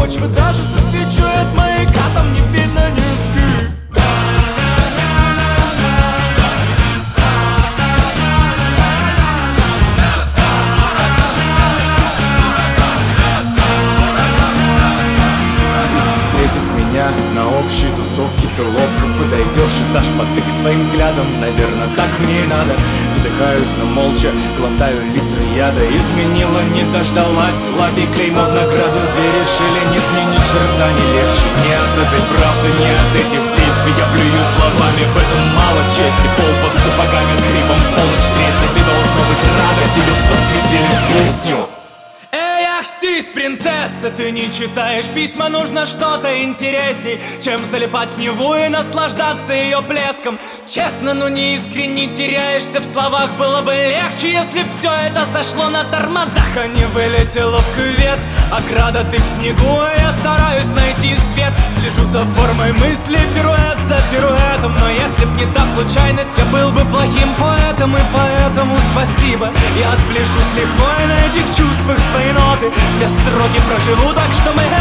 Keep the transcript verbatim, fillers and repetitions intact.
почвы даже со свечой от маяка там не видно низги. Встретив меня на общей тусовке, ты ловко подойдешь и дашь потык своим взглядом. Наверное, так мне и надо. Задыхаюсь, но молча глотаю литры яда. Изменила, не дождалась, лови клеймо в награду. Веришь или нет, мне ни черта не легче. Не от этой правды, не от этих действий. Я плюю словами, в этом мало чести. Пол под сапогами с хрипом в полночь треснет. Ты должна быть рада, тебе посвятили песню. Эй, ахстись, принцесса, ты не читаешь письма, нужно что-то интересней, чем залипать в Неву и наслаждаться ее блеском. Честно, но не искренне теряешься в словах. Было бы легче, если б все это сошло на тормозах, а не вылетело в кювет. Ограда, ты в снегу, а я стараюсь найти свет. Слежу за формой мысли, пируэт за пируэтом. Но если б не та случайность, я был бы плохим поэтом. И поэтому спасибо, я отпляшу с лихвой на этих чувствах свои ноты. Все строки проживу так, что мы